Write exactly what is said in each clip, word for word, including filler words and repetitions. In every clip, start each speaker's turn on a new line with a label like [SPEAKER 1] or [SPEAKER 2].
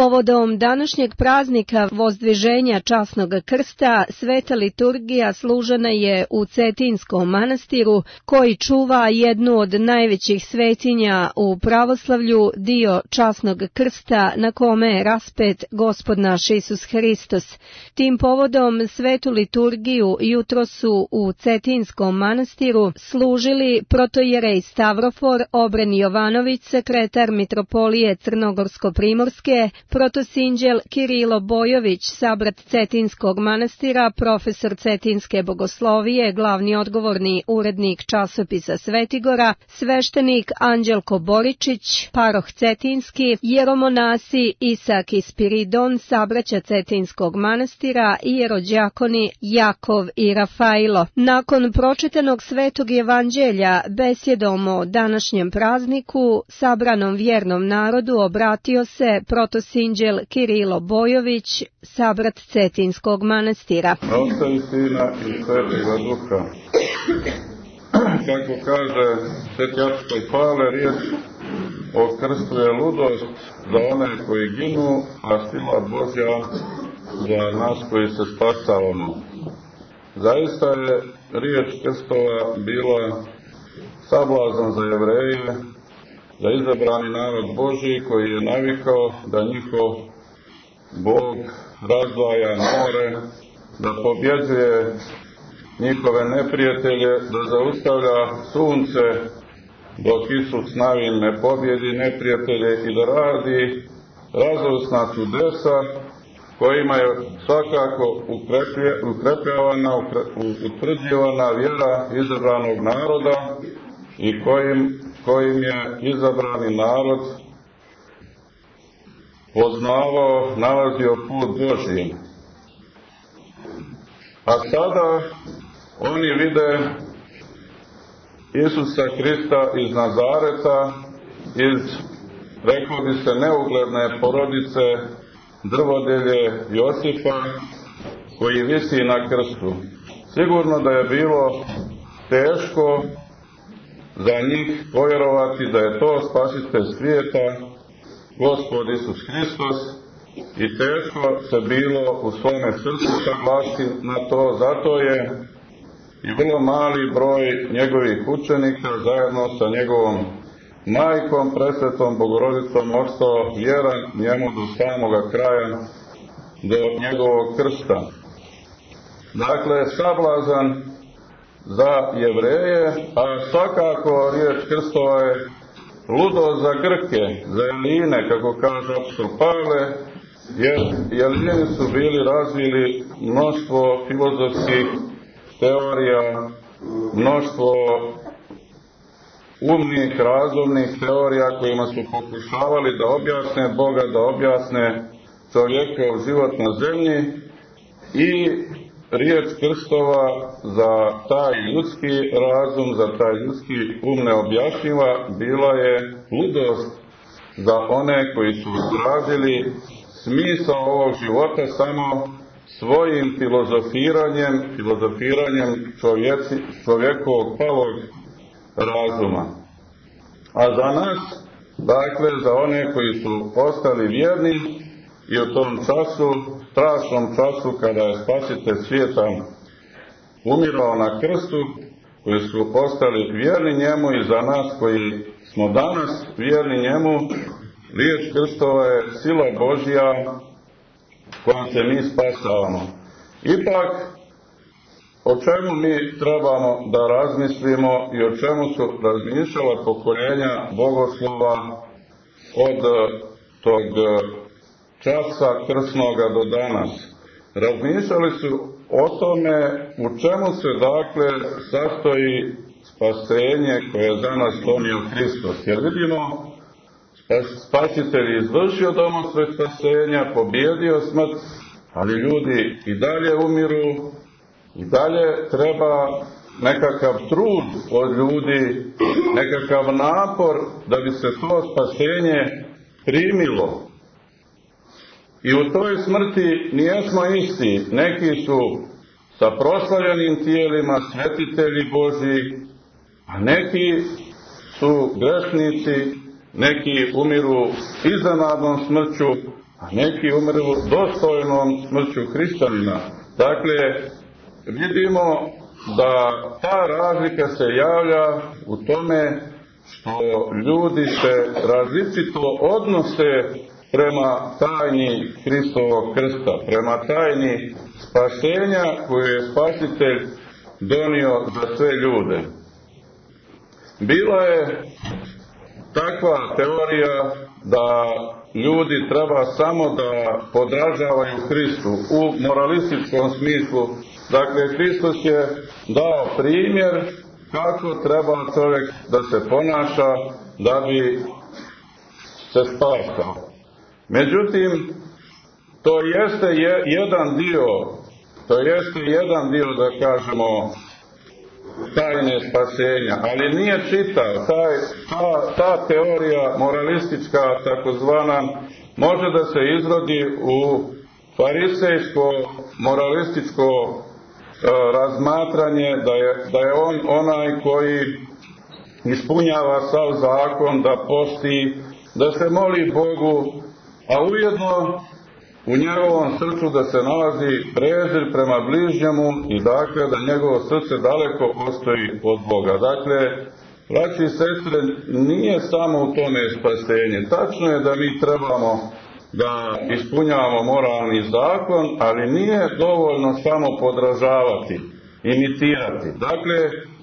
[SPEAKER 1] Povodom današnjeg praznika Vozdviženja časnog krsta, sveta liturgija služena je u Cetinskom manastiru, koji čuva jednu od najvećih svetinja u pravoslavlju, dio časnog krsta na kome je raspet Gospod naš Isus Hristos. Tim povodom svetu liturgiju jutro su u Cetinskom manastiru služili protojerej Stavrofor Obren Jovanović, sekretar mitropolije Crnogorsko-primorske, protosinđel Kirilo Bojović, sabrat Cetinskog manastira, profesor Cetinske bogoslovije, glavni odgovorni urednik časopisa Svetigora, sveštenik Anđelko Boričić, paroh Cetinski, jeromonasi Isak i Spiridon, sabraća Cetinskog manastira i jerođakoni Jakov i Rafailo. Nakon pročitanog svetog evanđelja besjedom o današnjem prazniku, sabranom vjernom narodu obratio se protosinđel Kirilo Bojović, sabrat Cetinskog manastira.
[SPEAKER 2] Oca i Sina i Svetoga Duha. Kako kaže sveti apostol Pavle, riječ o krstu je ludost za one koji ginu, a sila Božja za nas koji se spasavamo. Zaista je riječ krstova bila sablazan za Jevreje, za izabrani narod Božji koji je navikao da njihov Bog razdvaja more, da pobjeđuje njihove neprijatelje, da zaustavlja sunce dok Isus navin ne pobjedi neprijatelje i da radi različna čudesa kojima je svakako ukrepljavana, utvrđivana vjera izabranog naroda i kojim, kojim je izabrani narod poznavao, nalazio put Božji. A sada oni vide Isusa Hrista iz Nazareta, iz, reklo bi se, neugledne porodice drvodelje Josipa, koji visi na krstu. Sigurno da je bilo teško za njih povjerovati da je to spasitelj svijeta, Gospod Isus Hristos, i teško se bilo u svome srcu saglasiti na to, zato je i vrlo mali broj njegovih učenika zajedno sa njegovom majkom, presvetom Bogorodicom, ostao vjeran njemu do samoga kraja, do njegovog krsta. Dakle, sablazan za Jevreje, a svakako riječ krstova je ludo za Grke, za Eline, kako kaže apostol Pavle, jer Elini su bili razvili mnoštvo filozofskih teorija, mnoštvo umnih, razumnih teorija kojima su pokušavali da objasne Boga, da objasne čovjekov život na zemlji, i riječ krstova za taj ljudski razum, za taj ljudski um neobjašnjiva bila je ludost za one koji su tražili smisao ovog života samo svojim filozofiranjem, filozofiranjem čovjeci, čovjekovog palog razuma. A za nas, dakle za one koji su ostali vjerni i u tom času, strašnom času kada je spasitelj svijeta umirao na krstu, koji su ostali vjerni njemu, i za nas koji smo danas vjerni njemu, riječ krstova je sila Božja kojom se mi spasavamo. Ipak, o čemu mi trebamo da razmislimo i o čemu su razmišljala pokoljenja bogoslova od tog časa krsnoga do danas? Razmišljali su o tome u čemu se dakle sastoji spasenje koje je za nas donio Hristos. Jer vidimo, spasitelj je izvršio domosvet spasenja, pobjedio smrt, ali ljudi i dalje umiru, i dalje treba nekakav trud od ljudi, nekakav napor da bi se to spasenje primilo. I u toj smrti nijesmo isti. Neki su sa proslavljenim tijelima, svetitelji Božji, a neki su grešnici, neki umiru iznenadnom smrću, a neki umru dostojnom smrću hrišćanina. Dakle, vidimo da ta razlika se javlja u tome što ljudi se različito odnose prema tajni Hristovog krsta, prema tajni spasenja koju je Spasitelj donio za sve ljude. Bila je takva teorija da ljudi treba samo da podražavaju Hristu u moralističkom smislu. Dakle, Hristos je dao primjer kako treba čovjek da se ponaša da bi se spasao. Međutim, to jeste je, jedan dio, to jeste jedan dio, da kažemo, tajne spasenja, ali nije čitav. Taj, ta, ta teorija moralistička, takozvana, može da se izrodi u farisejsko moralističko e, razmatranje, da je, da je on onaj koji ispunjava sav zakon, da posti, da se moli Bogu, a ujedno u njegovom srcu da se nalazi prezir prema bližnjemu i dakle da njegovo srce daleko postoji od Boga. Dakle, braći i sestre, nije samo u tome spasenje. Tačno je da mi trebamo da ispunjavamo moralni zakon, ali nije dovoljno samo podražavati, imitirati. Dakle,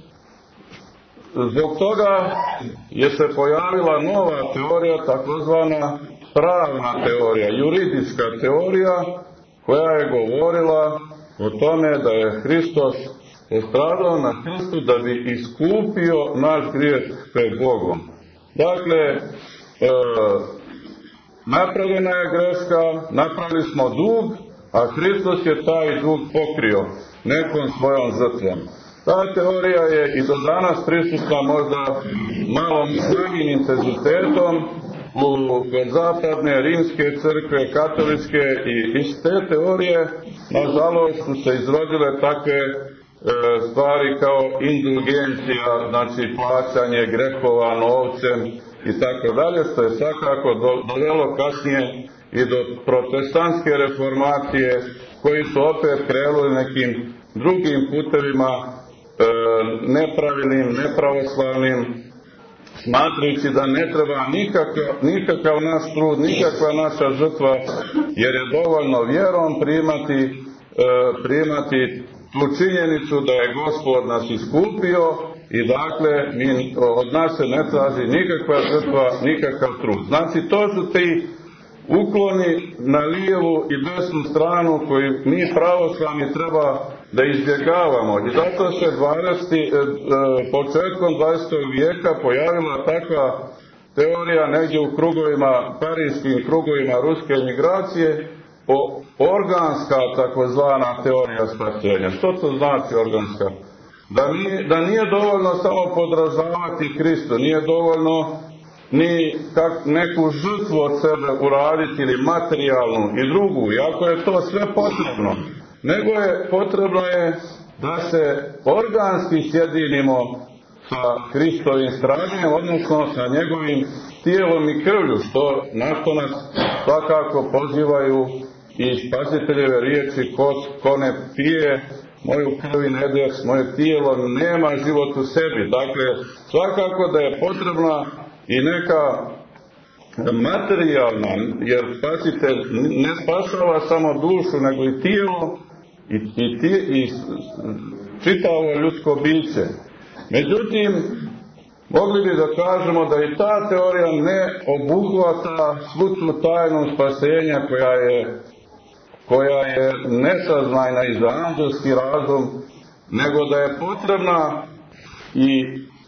[SPEAKER 2] zbog toga je se pojavila nova teorija, takozvana pravna teorija, juridička teorija, koja je govorila o tome da je Hristos postradao na krstu da bi iskupio naš grijeh pred Bogom. Dakle, e, napravljena je greška, napravili smo dug, a Hristos je taj dug pokrio nekom svojom žrtvom. Ta teorija je i do danas prisutna možda malo manjim intenzitetom u zapadne rimske crkve, katoličke, i iz te teorije nažalost su se izrodile takve e, stvari kao indulgencija, znači plaćanje grehova novcem i tako dalje, što je svakako do, dovelo kasnije i do protestantske reformacije, koji su opet krenuli nekim drugim putevima, e, nepravilnim, nepravoslavnim, smatrajući da ne treba nikakav, nikakav naš trud, nikakva naša žrtva, jer je dovoljno vjerom primati, e, primati tu činjenicu da je Gospod nas iskupio i dakle mi, od nas se ne traži nikakva žrtva, nikakav trud. Znači, to su ti ukloni na lijevu i desnu stranu koji mi pravoslavni treba da izbjegavamo. I zato se dvadeseti, e, početkom dvadesetog vijeka pojavila takva teorija negdje u krugovima, parijskim krugovima ruske emigracije, o organska takozvana teorija spasenja. Što to znači organska? Da nije, da nije dovoljno samo podražavati Hristu, nije dovoljno ni kak, neku žrtvu od sebe uraditi ili materijalnu i drugu, iako je to sve potrebno, nego je potrebno je da se organski sjedinimo sa Hristovim stradanjem, odnosno sa njegovim tijelom i krvlju, što na što nas svakako pozivaju i Spasiteljeve riječi: ko, ko ne pije moju krv i ne jede moje tijelo, nema život u sebi. Dakle, svakako da je potrebna i neka materijalna, jer Spasitelj ne spašava samo dušu, nego i tijelo i, i, ti, i čitavo ljudsko biće. Međutim, mogli bi da kažemo da i ta teorija ne obuhvata svu tu tajnu spasenja koja je, koja je nesaznajna i za anđelski razum, nego da je potrebna i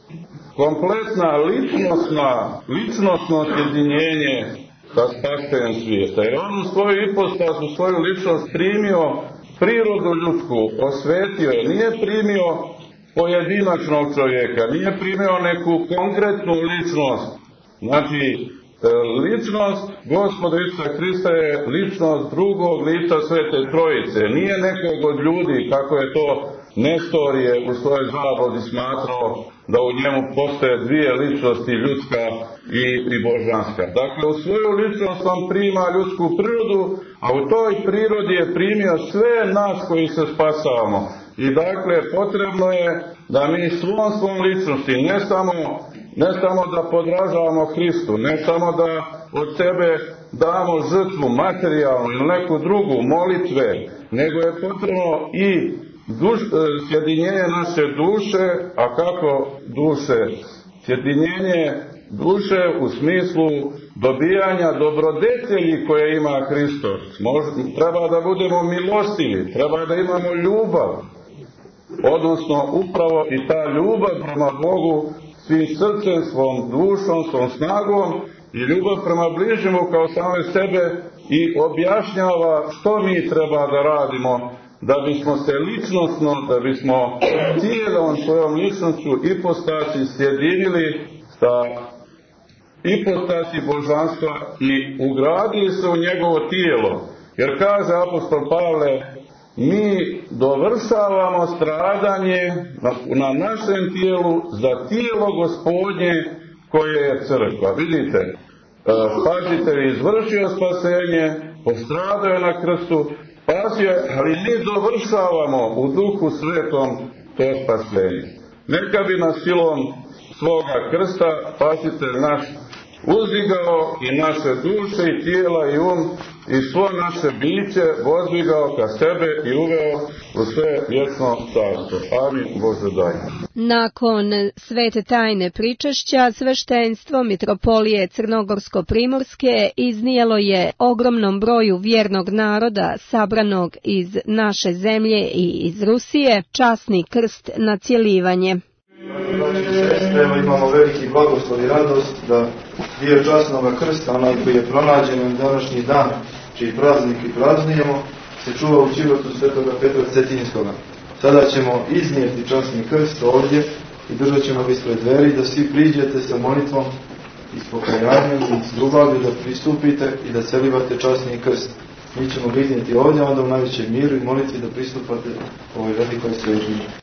[SPEAKER 2] kompletna ličnostna, ličnostno sjedinjenje sa spašenjem svijeta. Jer on u svoju ipostas, u svoju ličnost primio prirodu ljudsku, osvetio je, nije primio pojedinačnog čovjeka, nije primio neku konkretnu ličnost. Znači, ličnost Gospoda Isusa Hrista je ličnost drugog lica Svete Trojice. Nije nekog od ljudi, kako je to Nestorije u svojoj zabludi smatrao, da u njemu postoje dvije ličnosti, ljudska i, i božanska. Dakle, u svoju ličnost on prima ljudsku prirodu, a u toj prirodi je primio sve nas koji se spasavamo. I dakle, potrebno je da mi svom svom ličnosti, ne samo, ne samo da podražavamo Hristu, ne samo da od sebe damo žrtvu materijalnu ili neku drugu molitve, nego je potrebno i duš, sjedinjenje naše duše, a kako duše? Sjedinjenje duše u smislu dobijanja dobrodetelji koje ima Hristos. Možda, treba da budemo milostivi, treba da imamo ljubav, odnosno upravo i ta ljubav prema Bogu svim srcem, svom dušom, svom snagom i ljubav prema bližnjemu kao same sebe i objašnjava što mi treba da radimo da bismo se ličnostno, da bismo cijelom svojom ličnošću ipostasi sjedinili sa ipostasi božanstva i ugradili se u njegovo tijelo. Jer kaže apostol Pavle, mi dovršavamo stradanje na, na našem tijelu za tijelo Gospodnje koje je crkva. Vidite, Spasitelj izvršio spasenje, postradao je na krstu, spasio, ali mi dovršavamo u Duhu Svetom to spasenje. Neka bi nas silom svoga krsta Spasitelj naš uzdigao i naše duše i tijela i um i svo naše biće vozdigao ka sebe i uveo u sve vječno carstvo. Amin. Bože daj.
[SPEAKER 1] Nakon svete tajne pričešća, sveštenstvo Mitropolije Crnogorsko-Primorske iznijelo je ogromnom broju vjernog naroda sabranog iz naše zemlje i iz Rusije časni krst na cjelivanje.
[SPEAKER 3] Evo imamo veliki blagoslov i radost da dio časnog krsta, onaj koji je pronađen na današnji dan, čiji praznik i praznujemo, se čuva u čivotu svetoga Petra Cetinskoga. Sada ćemo iznijeti časni krst ovdje i držat ćemo ga ispred dveri da svi priđete sa molitvom i s pokajanjem i s ljubavlju da pristupite i da celivate časni krst. Mi ćemo ga iznijeti ovdje, onda u najvećem miru i molitvi da pristupate ovoj velikoj svežnji.